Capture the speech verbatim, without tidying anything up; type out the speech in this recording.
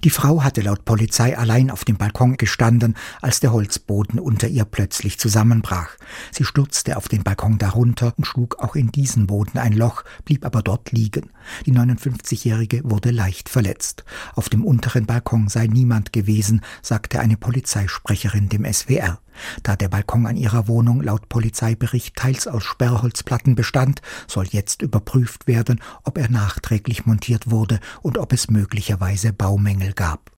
Die Frau hatte laut Polizei allein auf dem Balkon gestanden, als der Holzboden unter ihr plötzlich zusammenbrach. Sie stürzte auf den Balkon darunter und schlug auch in diesen Boden ein Loch, blieb aber dort liegen. Die neunundfünfzigjährige wurde leicht verletzt. Auf dem unteren Balkon sei niemand gewesen, sagte eine Polizeisprecherin dem S W R. Da der Balkon an ihrer Wohnung laut Polizeibericht teils aus Sperrholzplatten bestand, soll jetzt überprüft werden, ob er nachträglich montiert wurde und ob es möglicherweise Baumängel gab.